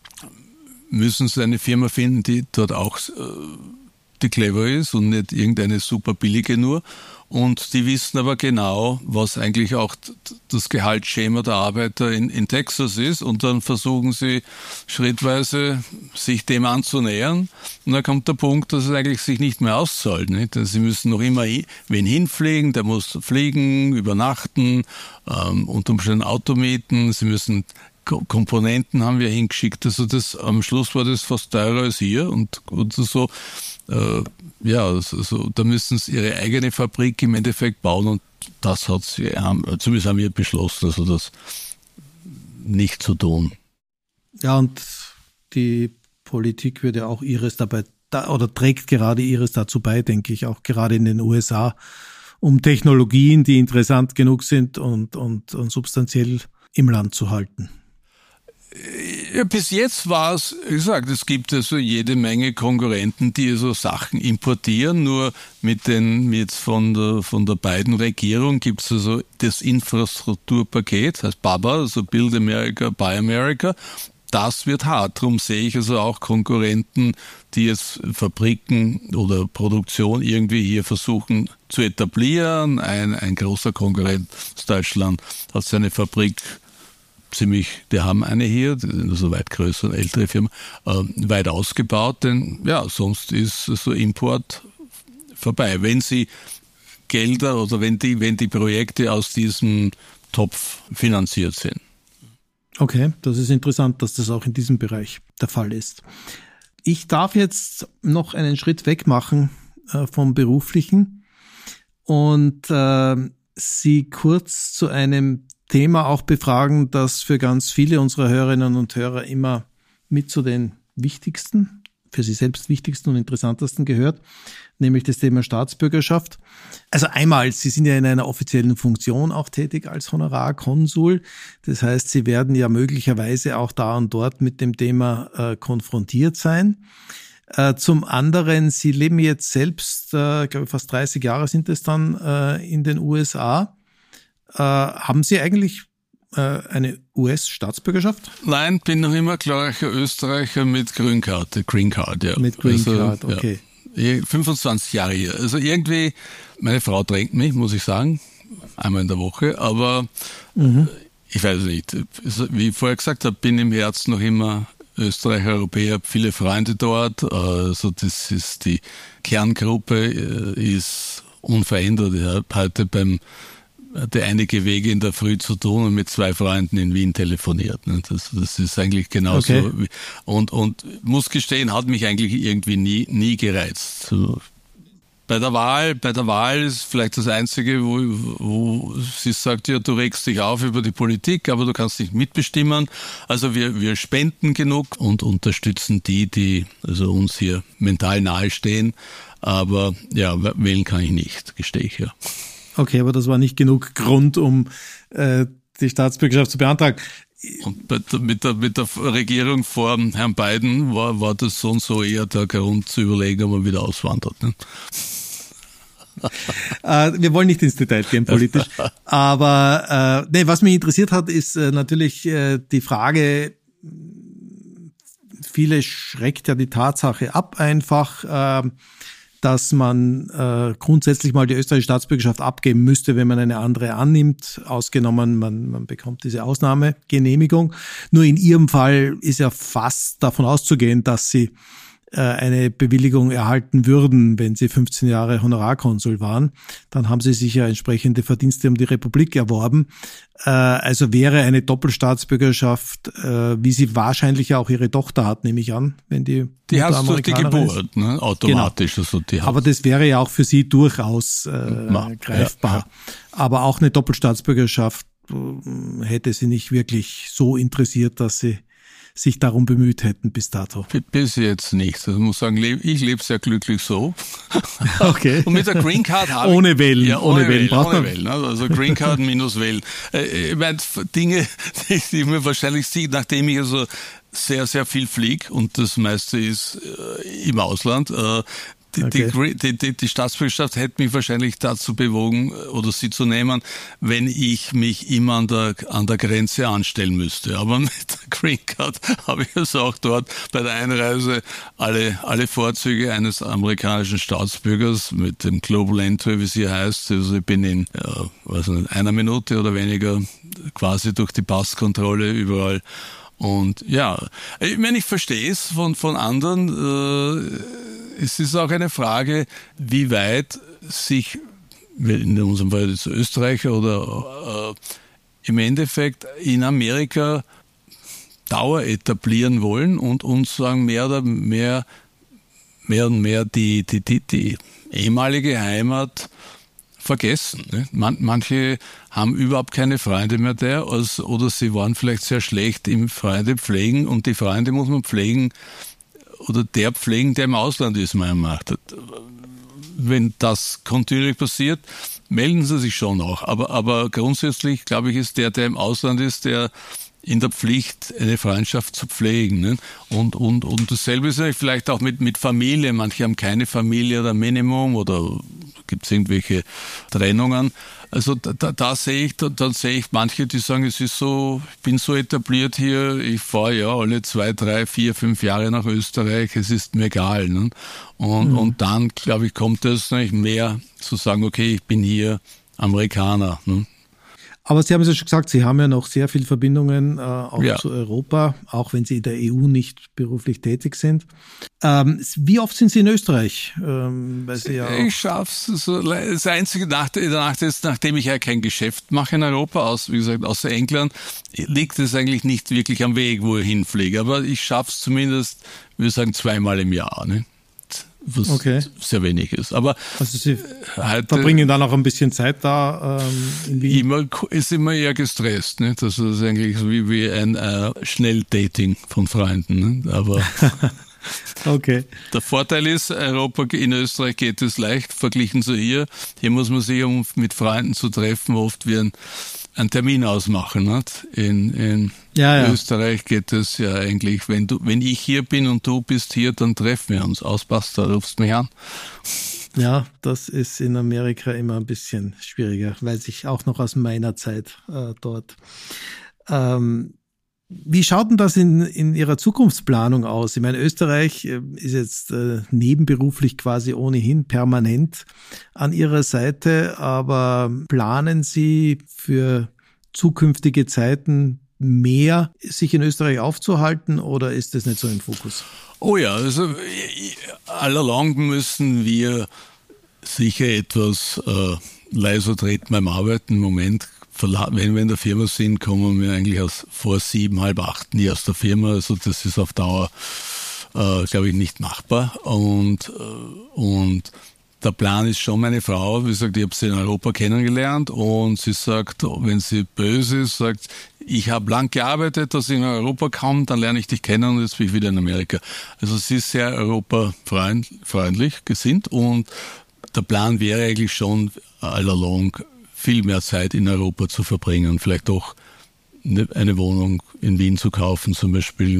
müssen sie eine Firma finden, die dort auch äh, die clever ist und nicht irgendeine super billige nur. Und die wissen aber genau, was eigentlich auch das Gehaltsschema der Arbeiter in, in Texas ist. Und dann versuchen sie schrittweise, sich dem anzunähern. Und dann kommt der Punkt, dass es eigentlich sich nicht mehr auszahlt. Nicht? Sie müssen noch immer wen hinfliegen, der muss fliegen, übernachten, ähm, unter Umständen Auto mieten. Sie müssen Komponenten haben wir hingeschickt. Also das, am Schluss war das fast teurer als hier. Und, und so, äh, ja, also, da müssen sie ihre eigene Fabrik im Endeffekt bauen und das hat sie, haben, zumindest haben wir beschlossen, also das nicht zu tun. Ja, und die Politik würde auch ihres dabei, da, oder trägt gerade ihres dazu bei, denke ich, auch gerade in den U S A, um Technologien, die interessant genug sind und, und, und substanziell im Land zu halten. Ja, bis jetzt war es, wie gesagt, es gibt also jede Menge Konkurrenten, die so Sachen importieren, nur mit den, jetzt von der, von der beiden Regierung gibt es also das Infrastrukturpaket, heißt B A B A, also Build America, Buy America. Das wird hart. Darum sehe ich also auch Konkurrenten, die jetzt Fabriken oder Produktion irgendwie hier versuchen zu etablieren. Ein, ein großer Konkurrent aus Deutschland hat seine Fabrik ziemlich, die haben eine hier, also weit größer, eine ältere Firma, äh, weit ausgebaut, denn ja, sonst ist so Import vorbei. Wenn sie Gelder oder wenn die, wenn die Projekte aus diesem Topf finanziert sind. Okay, das ist interessant, dass das auch in diesem Bereich der Fall ist. Ich darf jetzt noch einen Schritt weg machen äh, vom Beruflichen und äh, Sie kurz zu einem Thema auch befragen, das für ganz viele unserer Hörerinnen und Hörer immer mit zu den wichtigsten, für sie selbst wichtigsten und interessantesten gehört, nämlich das Thema Staatsbürgerschaft. Also einmal, Sie sind ja in einer offiziellen Funktion auch tätig als Honorarkonsul. Das heißt, Sie werden ja möglicherweise auch da und dort mit dem Thema äh, konfrontiert sein. Äh, zum anderen, Sie leben jetzt selbst, äh, glaube ich, fast dreißig Jahre sind es dann äh, in den U S A. Äh, haben Sie eigentlich äh, eine U S-Staatsbürgerschaft? Nein, bin noch immer klarer Österreicher mit Green Card, Green Card, ja. Mit Green also, Card, okay. Ja, fünfundzwanzig Jahre hier. Also irgendwie, meine Frau drängt mich, muss ich sagen, einmal in der Woche, aber mhm. ich weiß nicht. Wie ich vorher gesagt habe, bin im Herzen noch immer Österreicher, Europäer, viele Freunde dort. Also das ist die Kerngruppe, ist unverändert. Ich habe heute beim hatte einige Wege in der Früh zu tun und mit zwei Freunden in Wien telefoniert. Das, das ist eigentlich genauso. Okay. Und, und muss gestehen, hat mich eigentlich irgendwie nie, nie gereizt. So. Bei der Wahl, bei der Wahl ist vielleicht das Einzige, wo, wo sie sagt, ja, du regst dich auf über die Politik, aber du kannst nicht mitbestimmen. Also wir, wir spenden genug und unterstützen die, die also uns hier mental nahestehen. Aber ja, wählen kann ich nicht, gestehe ich ja. Okay, aber das war nicht genug Grund, um äh, die Staatsbürgerschaft zu beantragen. Und bei, mit, der, mit der Regierung vor Herrn Biden war, war das so und so eher der Grund zu überlegen, ob man wieder auswandert. Ne? äh, wir wollen nicht ins Detail gehen politisch, aber äh, nee, was mich interessiert hat, ist äh, natürlich äh, die Frage, viele schreckt ja die Tatsache ab einfach, äh, dass man äh, grundsätzlich mal die österreichische Staatsbürgerschaft abgeben müsste, wenn man eine andere annimmt, ausgenommen man, man bekommt diese Ausnahmegenehmigung. Nur in Ihrem Fall ist ja fast davon auszugehen, dass Sie äh, eine Bewilligung erhalten würden, wenn Sie fünfzehn Jahre Honorarkonsul waren. Dann haben Sie sich ja entsprechende Verdienste um die Republik erworben. Äh, also wäre eine Doppelstaatsbürgerschaft, äh, wie sie wahrscheinlich ja auch Ihre Tochter hat, nehme ich an, wenn die Die hast durch die Geburt, ne? Automatisch. Genau. Also die Aber das wäre ja auch für Sie durchaus äh, Na, greifbar. Ja, ja. Aber auch eine Doppelstaatsbürgerschaft äh, hätte Sie nicht wirklich so interessiert, dass Sie sich darum bemüht hätten bis dato? Bis jetzt nicht. Also ich muss sagen, ich lebe sehr glücklich so. Okay. Und mit der Green Card habe ich... Ohne Wählen. Ja, ohne, ohne Wählen. Wählen ohne Wählen. Also Green Card minus Wählen. Ich meine, Dinge, die mir wahrscheinlich sieht, nachdem ich also sehr, sehr viel fliege und das meiste ist äh, im Ausland, äh, Die, okay. die, die, die Staatsbürgerschaft hätte mich wahrscheinlich dazu bewogen, oder sie zu nehmen, wenn ich mich immer an der, an der Grenze anstellen müsste. Aber mit der Green Card habe ich also auch dort bei der Einreise alle, alle Vorzüge eines amerikanischen Staatsbürgers mit dem Global Entry, wie sie heißt. Also ich bin in ja, weiß nicht, einer Minute oder weniger quasi durch die Passkontrolle überall. Und ja, ich meine, ich verstehe es von, von anderen. Äh, es ist auch eine Frage, wie weit sich, in unserem Fall jetzt Österreicher oder äh, im Endeffekt in Amerika Dauer etablieren wollen und uns sagen, mehr oder mehr, mehr und mehr die, die, die, die ehemalige Heimat vergessen. Ne? Man, manche haben überhaupt keine Freunde mehr da, also, oder sie waren vielleicht sehr schlecht im Freunde pflegen und die Freunde muss man pflegen oder der pflegen, der im Ausland ist, meiner Meinung nach. Wenn das kontinuierlich passiert, melden sie sich schon auch. Aber, aber grundsätzlich, glaube ich, ist der, der im Ausland ist, der in der Pflicht, eine Freundschaft zu pflegen. Ne? Und, und, und dasselbe ist ja vielleicht auch mit, mit Familie. Manche haben keine Familie oder Minimum oder gibt es irgendwelche Trennungen. Also da, da, da sehe ich, da, dann sehe ich manche, die sagen, es ist so, ich bin so etabliert hier, ich fahre ja alle zwei, drei, vier, fünf Jahre nach Österreich, es ist mir egal. Ne? Und, mhm. und dann, glaube ich, kommt es nämlich mehr zu sagen, okay, ich bin hier Amerikaner. Ne? Aber Sie haben es ja schon gesagt, Sie haben ja noch sehr viele Verbindungen äh, auch ja. zu Europa, auch wenn Sie in der E U nicht beruflich tätig sind. Ähm, wie oft sind Sie in Österreich? Ähm, weil Sie ja ich schaff's. So, das einzige Nachteil, der Nachteil ist, nachdem ich ja kein Geschäft mache in Europa, aus, wie gesagt, außer England, liegt es eigentlich nicht wirklich am Weg, wo ich hinfliege. Aber ich schaff's zumindest, wir sagen, zweimal im Jahr, ne? Was okay. sehr wenig ist. Aber also Sie heute, verbringen dann auch ein bisschen Zeit da ähm, in Wien? Immer, ist immer eher gestresst. Ne? Das ist eigentlich so wie, wie ein äh, Schnelldating von Freunden. Ne? Aber okay. Der Vorteil ist, Europa in Österreich geht es leicht verglichen zu hier. Hier muss man sich, um mit Freunden zu treffen, oft wie ein einen Termin ausmachen. Nicht? In, in ja, ja. Österreich geht es ja eigentlich, wenn du, wenn ich hier bin und du bist hier, dann treffen wir uns. Auspasst, da rufst mich an. Ja, das ist in Amerika immer ein bisschen schwieriger, weiß ich auch noch aus meiner Zeit äh, dort. Ähm, Wie schaut denn das in, in Ihrer Zukunftsplanung aus? Ich meine, Österreich ist jetzt äh, nebenberuflich quasi ohnehin permanent an Ihrer Seite, aber planen Sie für zukünftige Zeiten mehr, sich in Österreich aufzuhalten oder ist das nicht so im Fokus? Oh ja, also all along müssen wir sicher etwas äh, leiser treten beim Arbeiten. Im Moment, wenn wir in der Firma sind, kommen wir eigentlich aus vor sieben, halb acht nie aus der Firma. Also das ist auf Dauer, äh, glaube ich, nicht machbar. Und, äh, und der Plan ist schon, meine Frau, wie gesagt, ich habe sie in Europa kennengelernt und sie sagt, wenn sie böse ist, sagt, ich habe lang gearbeitet, dass ich in Europa komme, dann lerne ich dich kennen und jetzt bin ich wieder in Amerika. Also sie ist sehr europafreundlich gesinnt und der Plan wäre eigentlich schon all along viel mehr Zeit in Europa zu verbringen, vielleicht auch eine Wohnung in Wien zu kaufen zum Beispiel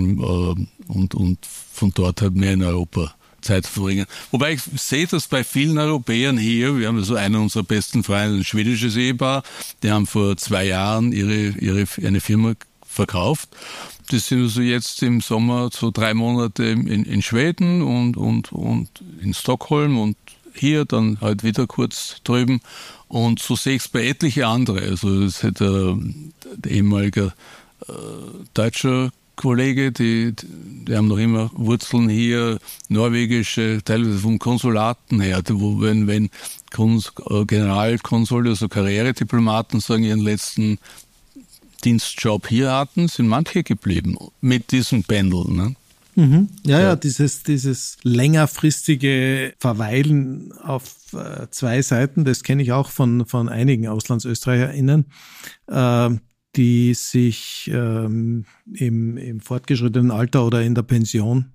und, und von dort halt mehr in Europa Zeit zu verbringen. Wobei ich sehe das bei vielen Europäern hier, wir haben also einen unserer besten Freunde, ein schwedisches Ehepaar, die haben vor zwei Jahren ihre, ihre eine Firma verkauft. Die sind also jetzt im Sommer so drei Monate in, in Schweden und, und, und in Stockholm und hier, dann halt wieder kurz drüben. Und so sehe ich es bei etliche andere. Also es hat ein ehemaliger äh, deutscher Kollege, die, die haben noch immer Wurzeln hier, norwegische, teilweise vom Konsulaten her, wo wenn, wenn Kons, äh, Generalkonsul, also Karrierediplomaten sagen, ihren letzten Dienstjob hier hatten, sind manche geblieben mit diesem Pendeln. Ne? Mhm. Ja, ja, ja, dieses, dieses längerfristige Verweilen auf äh, zwei Seiten, das kenne ich auch von, von einigen AuslandsösterreicherInnen, äh, die sich ähm, im, im fortgeschrittenen Alter oder in der Pension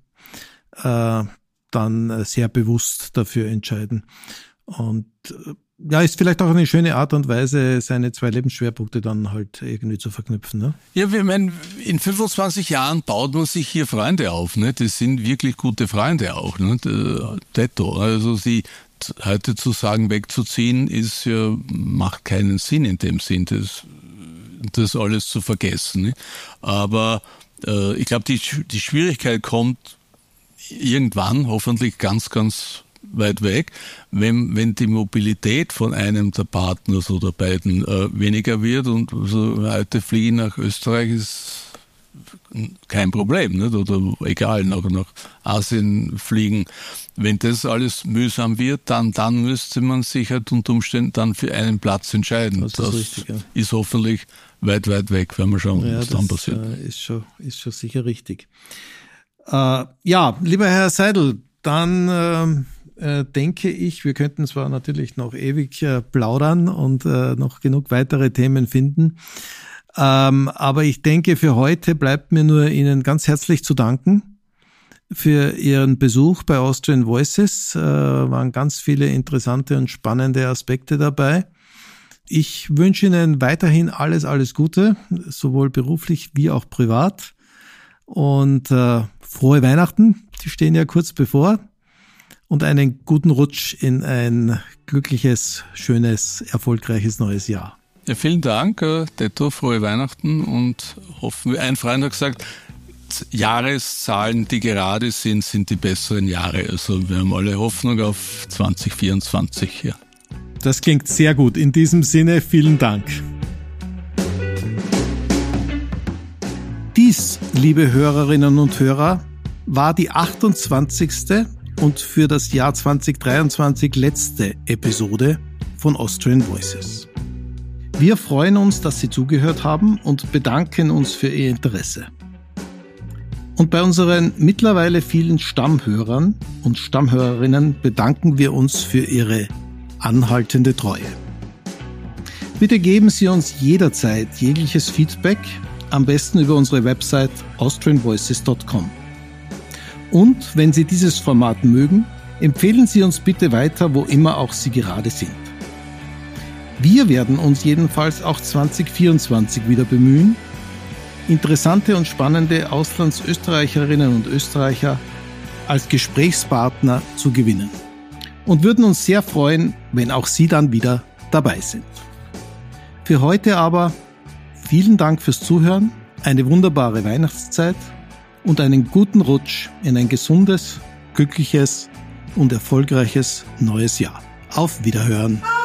äh, dann sehr bewusst dafür entscheiden. Und äh, ja, ist vielleicht auch eine schöne Art und Weise, seine zwei Lebensschwerpunkte dann halt irgendwie zu verknüpfen. Ne? Ja, wir meinen, in fünfundzwanzig Jahren baut man sich hier Freunde auf. Ne? Das sind wirklich gute Freunde auch. Ne? Detto. Also sie heute zu sagen, wegzuziehen, ist ja, macht keinen Sinn in dem Sinn, das, das alles zu vergessen. Ne? Aber äh, ich glaube, die, die Schwierigkeit kommt irgendwann, hoffentlich ganz, ganz weit weg, wenn, wenn die Mobilität von einem der Partners oder beiden äh, weniger wird und so heute fliegen nach Österreich ist kein Problem, nicht? Oder egal, nach, nach Asien fliegen. Wenn das alles mühsam wird, dann, dann müsste man sich halt unter Umständen dann für einen Platz entscheiden. Das, das ist, richtig, ja. Ist hoffentlich weit, weit weg, wenn wir schauen, ja, was dann passiert. Das äh, ist, schon, ist schon sicher richtig. Äh, ja, lieber Herr Seidel, dann äh, Äh, denke ich, wir könnten zwar natürlich noch ewig äh, plaudern und äh, noch genug weitere Themen finden, ähm, aber ich denke, für heute bleibt mir nur Ihnen ganz herzlich zu danken für Ihren Besuch bei Austrian Voices. Äh, waren ganz viele interessante und spannende Aspekte dabei. Ich wünsche Ihnen weiterhin alles, alles Gute, sowohl beruflich wie auch privat und äh, frohe Weihnachten, die stehen ja kurz bevor. Und einen guten Rutsch in ein glückliches, schönes, erfolgreiches neues Jahr. Ja, vielen Dank, Detto, frohe Weihnachten und hoffen wir, ein Freund hat gesagt, Jahreszahlen, die gerade sind, sind die besseren Jahre. Also wir haben alle Hoffnung auf zwanzig vierundzwanzig hier. Das klingt sehr gut. In diesem Sinne, vielen Dank. Dies, liebe Hörerinnen und Hörer, war die achtundzwanzigste und für das Jahr zwanzig dreiundzwanzig letzte Episode von Austrian Voices. Wir freuen uns, dass Sie zugehört haben und bedanken uns für Ihr Interesse. Und bei unseren mittlerweile vielen Stammhörern und Stammhörerinnen bedanken wir uns für Ihre anhaltende Treue. Bitte geben Sie uns jederzeit jegliches Feedback, am besten über unsere Website austrian voices dot com. Und wenn Sie dieses Format mögen, empfehlen Sie uns bitte weiter, wo immer auch Sie gerade sind. Wir werden uns jedenfalls auch zwanzig vierundzwanzig wieder bemühen, interessante und spannende Auslandsösterreicherinnen und Österreicher als Gesprächspartner zu gewinnen. Und würden uns sehr freuen, wenn auch Sie dann wieder dabei sind. Für heute aber vielen Dank fürs Zuhören, eine wunderbare Weihnachtszeit und einen guten Rutsch in ein gesundes, glückliches und erfolgreiches neues Jahr. Auf Wiederhören!